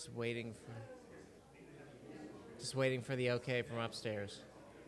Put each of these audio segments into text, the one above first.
Just waiting for the okay from upstairs.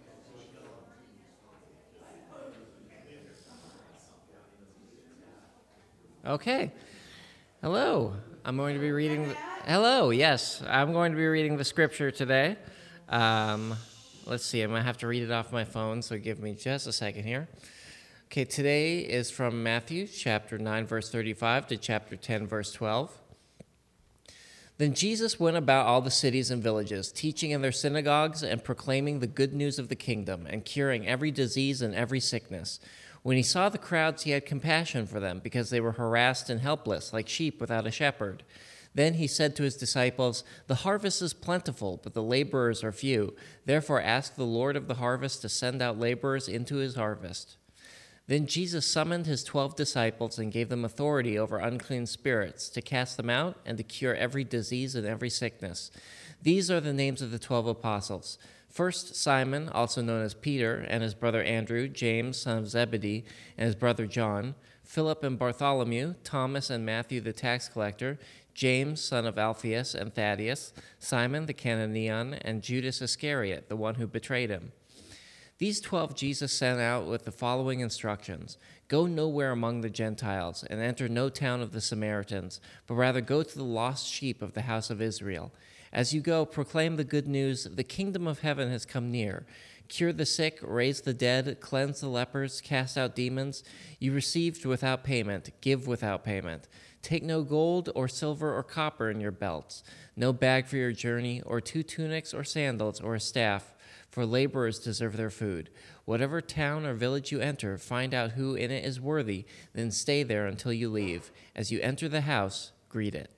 Okay. Hello. I'm going to be reading. Hello. Yes, I'm going to be reading the scripture today. Let's see. I'm gonna have to read it off my phone, so give me just a second here. Okay. Today is from Matthew chapter 9, verse 35 to chapter 10, verse 12. Then Jesus went about all the cities and villages, teaching in their synagogues and proclaiming the good news of the kingdom and curing every disease and every sickness. When he saw the crowds, he had compassion for them because they were harassed and helpless, like sheep without a shepherd. Then he said to his disciples, "The harvest is plentiful, but the laborers are few. Therefore ask the Lord of the harvest to send out laborers into his harvest." Then Jesus summoned his 12 disciples and gave them authority over unclean spirits to cast them out and to cure every disease and every sickness. These are the names of the 12 apostles. First, Simon, also known as Peter, and his brother Andrew, James, son of Zebedee, and his brother John, Philip and Bartholomew, Thomas and Matthew the tax collector, James, son of Alphaeus and Thaddeus, Simon the Cananean, and Judas Iscariot, the one who betrayed him. These 12 Jesus sent out with the following instructions: "Go nowhere among the Gentiles, and enter no town of the Samaritans, but rather go to the lost sheep of the house of Israel. As you go, proclaim the good news: the kingdom of heaven has come near. Cure the sick, raise the dead, cleanse the lepers, cast out demons. You received without payment, give without payment. Take no gold or silver or copper in your belts, no bag for your journey, or 2 tunics or sandals or a staff, for laborers deserve their food. Whatever town or village you enter, find out who in it is worthy, then stay there until you leave. As you enter the house, greet it."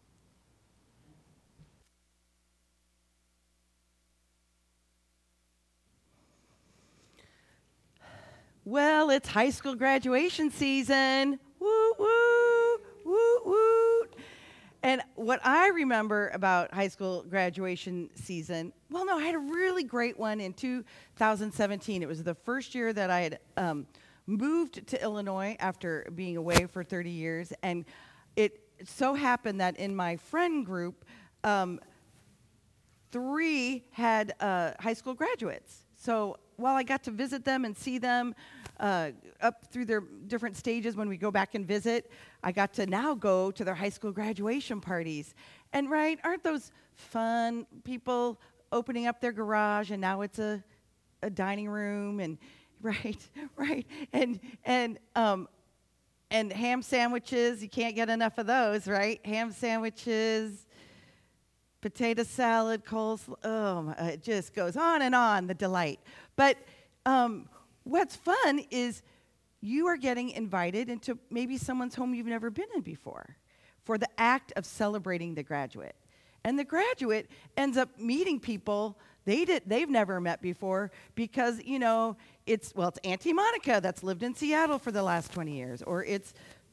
Well, it's high school graduation season. Woo, woo, woo, woo. And what I remember about high school graduation season, I had a really great one in 2017. It was the first year that I had moved to Illinois after being away for 30 years. And it so happened that in my friend group, 3 had high school graduates. So while I got to visit them and see them up through their different stages when we go back and visit, I got to now go to their high school graduation parties. And aren't those fun, people opening up their garage and now it's a dining room and right. And ham sandwiches, you can't get enough of those, right? Ham sandwiches, potato salad, coleslaw, it just goes on and on, the delight. But what's fun is you are getting invited into maybe someone's home you've never been in before for the act of celebrating the graduate. And the graduate ends up meeting people they've never met before because, it's Auntie Monica that's lived in Seattle for the last 20 years, or it's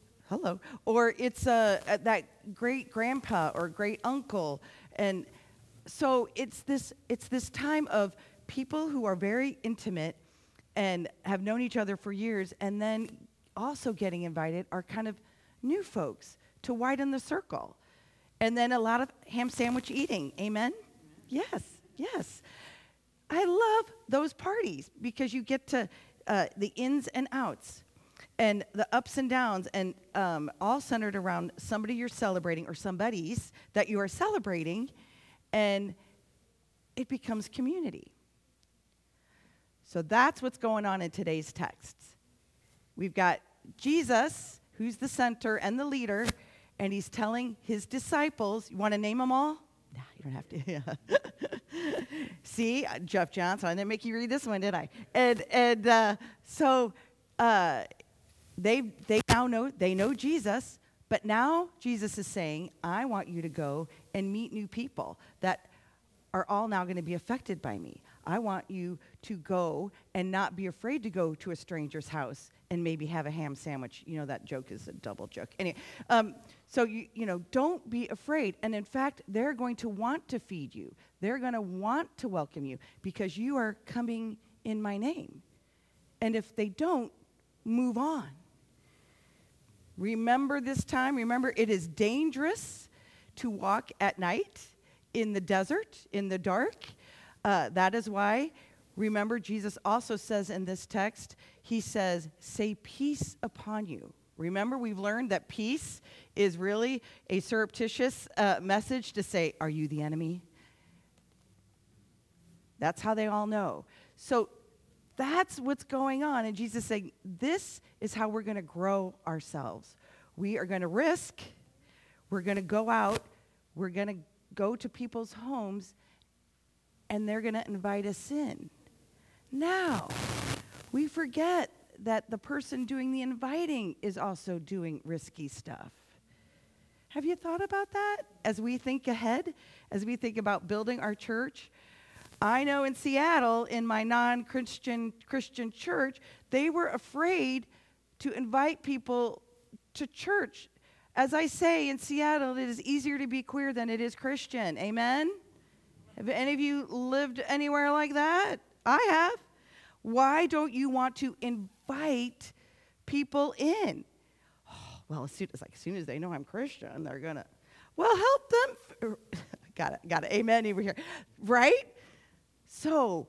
that great grandpa or great uncle. And so it's this time of people who are very intimate and have known each other for years, and then also getting invited are kind of new folks to widen the circle. And then a lot of ham sandwich eating. Amen? Yes. I love those parties because you get to the ins and outs and the ups and downs, and all centered around somebody you're celebrating or somebodies that you are celebrating, and it becomes community. So that's what's going on in today's texts. We've got Jesus, who's the center and the leader, and he's telling his disciples, you want to name them all? No, you don't have to. See, Jeff Johnson, I didn't make you read this one, did I? So they now know Jesus, but now Jesus is saying, I want you to go and meet new people that are all now going to be affected by me. I want you to go and not be afraid to go to a stranger's house and maybe have a ham sandwich. That joke is a double joke. Anyway, so don't be afraid. And in fact, they're going to want to feed you. They're going to want to welcome you because you are coming in my name. And if they don't, move on. Remember this time. Remember, it is dangerous to walk at night in the desert, in the dark. That is why, remember, Jesus also says in this text, he says, say peace upon you. Remember, we've learned that peace is really a surreptitious message to say, are you the enemy? That's how they all know. So that's what's going on. And Jesus is saying, this is how we're going to grow ourselves. We are going to risk. We're going to go out. We're going to go to people's homes, and they're going to invite us in. Now, we forget that the person doing the inviting is also doing risky stuff. Have you thought about that as we think ahead, as we think about building our church? I know in Seattle, in my non-Christian church, they were afraid to invite people to church. As I say, in Seattle, it is easier to be queer than it is Christian. Amen? Have any of you lived anywhere like that? I have. Why don't you want to invite people in? Oh, well, as soon as they know I'm Christian, they're going to, well, help them. Got it. Amen over here. Right? So,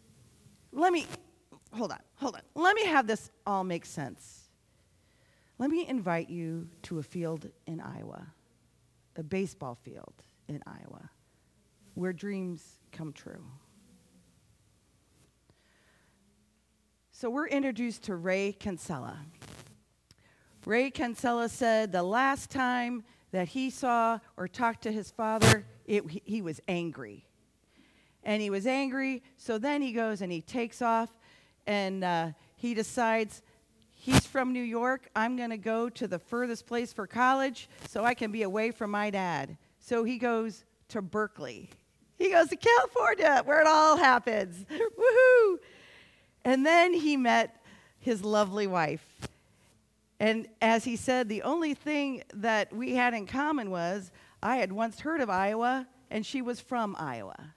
hold on. Let me have this all make sense. Let me invite you to a field in Iowa, a baseball field in Iowa, where dreams come true. So we're introduced to Ray Kinsella. Ray Kinsella said the last time that he saw or talked to his father, he was angry. And he was angry, so then he goes and he takes off, and he decides he's from New York. I'm going to go to the furthest place for college so I can be away from my dad. So he goes to Berkeley. He goes to California, where it all happens. Woohoo! And then he met his lovely wife. And as he said, the only thing that we had in common was I had once heard of Iowa, and she was from Iowa.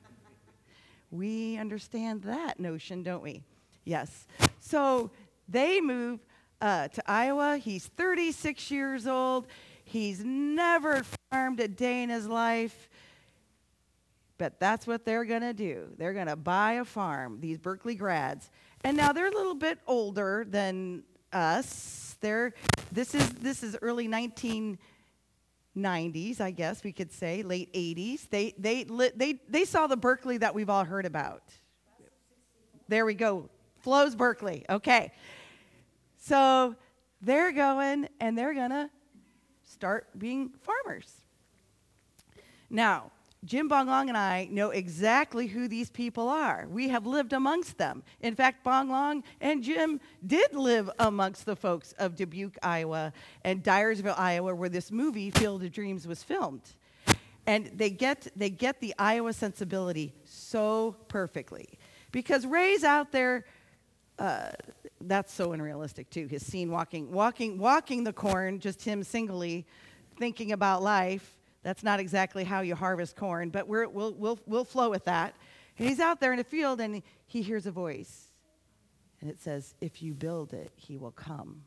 We understand that notion, don't we? Yes. So they move to Iowa. He's 36 years old. He's never farmed a day in his life. But that's what they're going to do. They're going to buy a farm, these Berkeley grads. And now they're a little bit older than us. This is early 1990s, I guess we could say, late 80s. They saw the Berkeley that we've all heard about. There we go. Flows Berkeley. Okay. So they're going, and they're going to start being farmers. Now, Jim Bong Long and I know exactly who these people are. We have lived amongst them. In fact, Bong Long and Jim did live amongst the folks of Dubuque, Iowa, and Dyersville, Iowa, where this movie, Field of Dreams, was filmed. And they get the Iowa sensibility so perfectly. Because Ray's out there, that's so unrealistic too. His scene walking the corn, just him singly thinking about life. That's not exactly how you harvest corn, but we'll flow with that. And he's out there in the field, and he hears a voice. And it says, if you build it, he will come.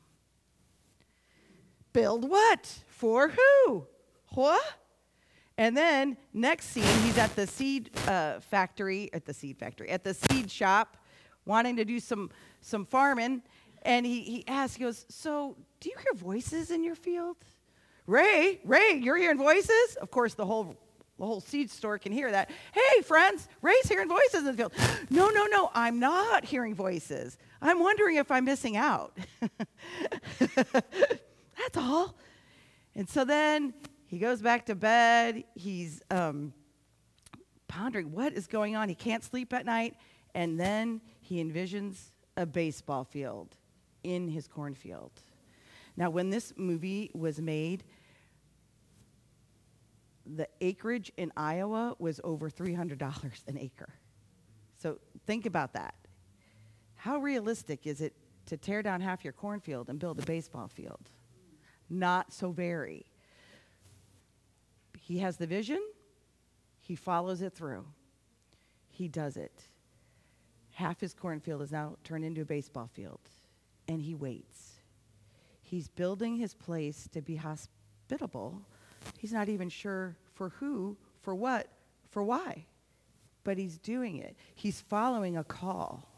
Build what? For who? What? And then next scene, he's at the seed shop, wanting to do some farming. And he asks, he goes, so do you hear voices in your field? Ray, you're hearing voices? Of course, the whole seed store can hear that. Hey, friends, Ray's hearing voices in the field. No, I'm not hearing voices. I'm wondering if I'm missing out. That's all. And so then he goes back to bed. He's pondering what is going on. He can't sleep at night. And then he envisions a baseball field in his cornfield. Now, when this movie was made, the acreage in Iowa was over $300 an acre. So think about that. How realistic is it to tear down half your cornfield and build a baseball field? Not so very. He has the vision. He follows it through. He does it. Half his cornfield is now turned into a baseball field, and he waits. He's building his place to be hospitable He's not even sure for who, for what, for why. But he's doing it. He's following a call.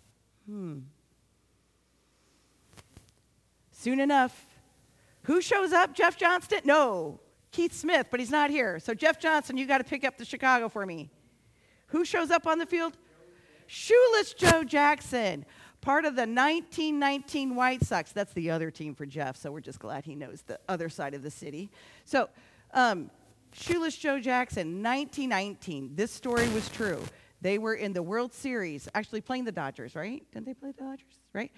Soon enough, who shows up? Jeff Johnston? No, Keith Smith, but he's not here. So Jeff Johnson, you got to pick up the Chicago for me. Who shows up on the field? Shoeless Joe Jackson, part of the 1919 White Sox. That's the other team for Jeff, so we're just glad he knows the other side of the city. So Shoeless Joe Jackson, 1919. This story was true. They were in the World Series, actually playing the Dodgers, right? Didn't they play the Dodgers, right?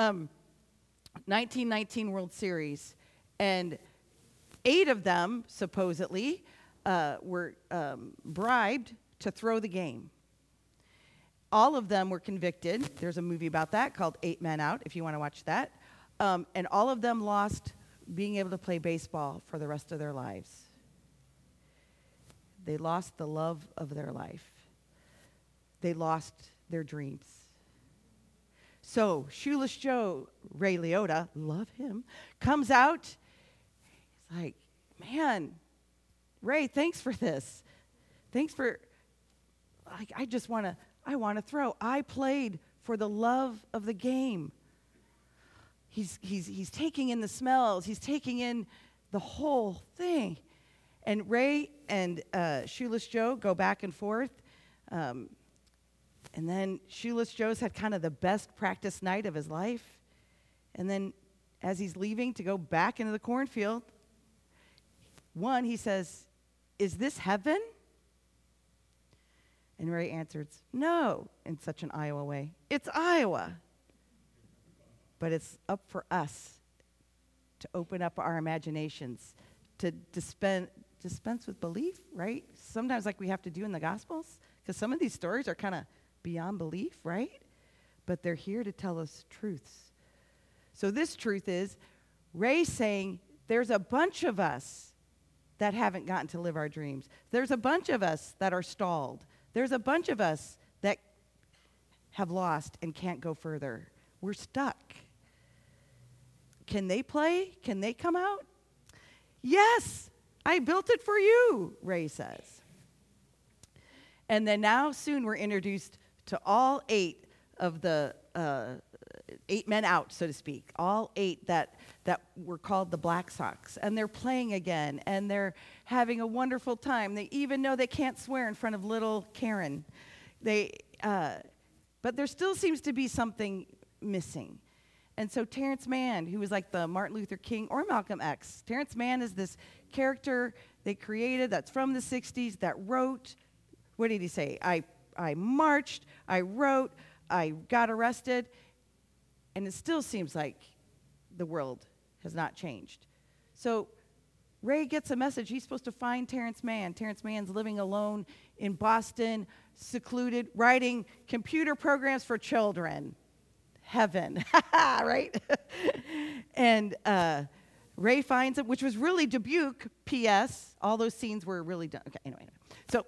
1919 World Series. And 8 of them, supposedly, were bribed to throw the game. All of them were convicted. There's a movie about that called 8 Men Out, if you want to watch that. And all of them lost being able to play baseball for the rest of their lives. They lost the love of their life. They lost their dreams. So Shoeless Joe, Ray Liotta, love him, comes out. He's like, man, Ray, thanks for this. Thanks for, I want to throw. I played for the love of the game. He's taking in the smells. He's taking in the whole thing. And Ray and Shoeless Joe go back and forth. And then Shoeless Joe's had kind of the best practice night of his life. And then as he's leaving to go back into the cornfield, he says, "Is this heaven?" And Ray answers, "No," in such an Iowa way. "It's Iowa." But it's up for us to open up our imaginations, to dispense with belief, right? Sometimes like we have to do in the Gospels, because some of these stories are kind of beyond belief, right? But they're here to tell us truths. So this truth is, Ray's saying there's a bunch of us that haven't gotten to live our dreams. There's a bunch of us that are stalled. There's a bunch of us that have lost and can't go further. We're stuck. Can they play? Can they come out? Yes, I built it for you, Ray says. And then now soon we're introduced to all 8 of the 8 men out, so to speak, all 8 that were called the Black Sox. And they're playing again, and they're having a wonderful time. They even know they can't swear in front of little Karen. But there still seems to be something missing. And so Terrence Mann, who was like the Martin Luther King or Malcolm X, Terrence Mann is this character they created that's from the 60s that wrote, what did he say? I marched, I wrote, I got arrested, and it still seems like the world has not changed. So Ray gets a message. He's supposed to find Terrence Mann. Terrence Mann's living alone in Boston, secluded, writing computer programs for children. Heaven, right? And Ray finds him, which was really Dubuque, P.S. All those scenes were really done. Okay, anyway. So,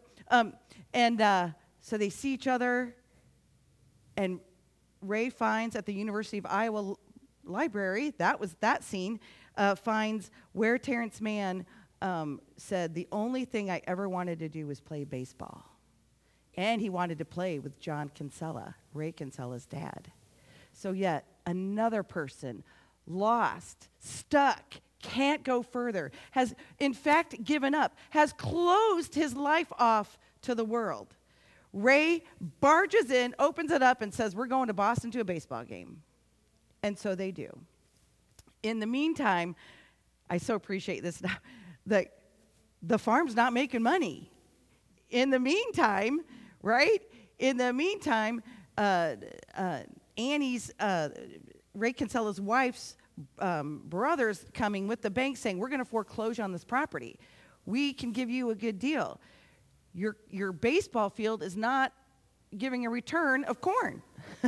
so they see each other, and Ray finds at the University of Iowa library, that was that scene, finds where Terrence Mann said, the only thing I ever wanted to do was play baseball. And he wanted to play with John Kinsella, Ray Kinsella's dad. So yet another person, lost, stuck, can't go further, has in fact given up, has closed his life off to the world. Ray barges in, opens it up, and says, we're going to Boston to a baseball game. And so they do. In the meantime, I so appreciate this now, the farm's not making money. In the meantime, right? In the meantime, Annie's, Ray Kinsella's wife's brother's coming with the bank saying, we're going to foreclose on this property. We can give you a good deal. Your baseball field is not giving a return of corn.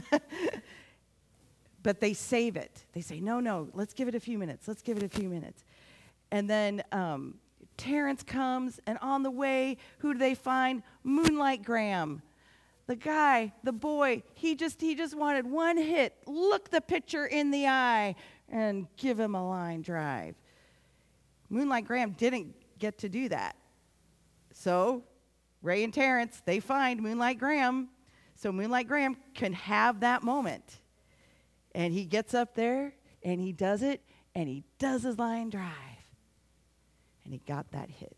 But they save it. They say, no, let's give it a few minutes. Let's give it a few minutes. And then Terrence comes, and on the way, who do they find? Moonlight Graham. The guy, the boy, he just wanted one hit, look the pitcher in the eye, and give him a line drive. Moonlight Graham didn't get to do that. So Ray and Terrence, they find Moonlight Graham. So Moonlight Graham can have that moment. And he gets up there, and he does it, and he does his line drive. And he got that hit.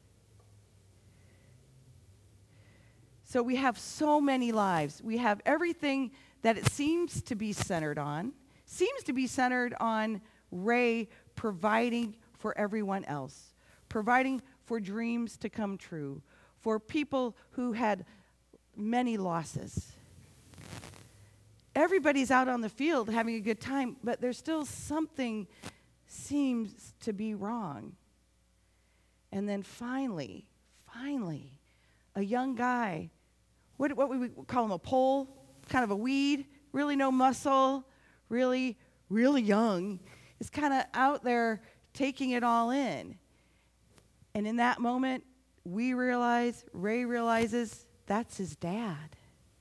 So we have so many lives. We have everything that it seems to be centered on Ray providing for everyone else, providing for dreams to come true, for people who had many losses. Everybody's out on the field having a good time, but there's still something seems to be wrong. And then finally, a young guy, what would we call him, a pole, kind of a weed, really no muscle, really young, is kind of out there taking it all in. And in that moment, Ray realizes that's his dad.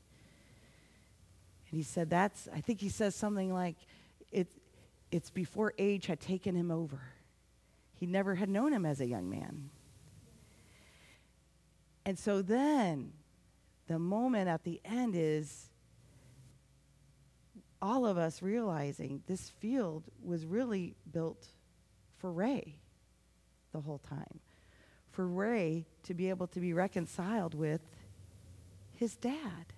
And he said I think he says something like, it's before age had taken him over. He never had known him as a young man. And so then, the moment at the end is all of us realizing this field was really built for Ray the whole time. For Ray to be able to be reconciled with his dad.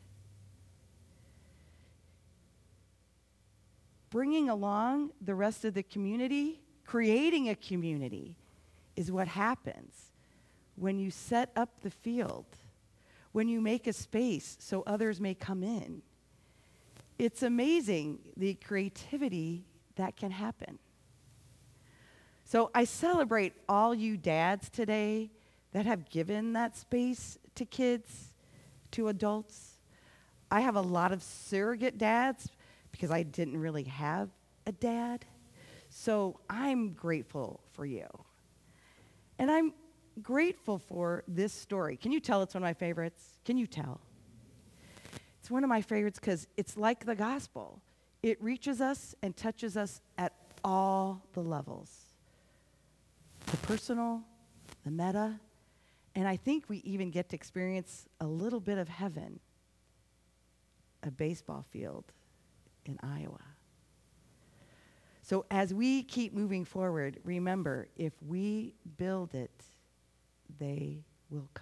Bringing along the rest of the community, creating a community, is what happens when you set up the field, when you make a space so others may come in. It's amazing the creativity that can happen. So I celebrate all you dads today that have given that space to kids, to adults. I have a lot of surrogate dads because I didn't really have a dad. So I'm grateful for you. And I'm grateful for this story. Can you tell it's one of my favorites? Can you tell? It's one of my favorites because it's like the gospel. It reaches us and touches us at all the levels. The personal, the meta, and I think we even get to experience a little bit of heaven, a baseball field in Iowa. So as we keep moving forward, remember, if we build it, they will come.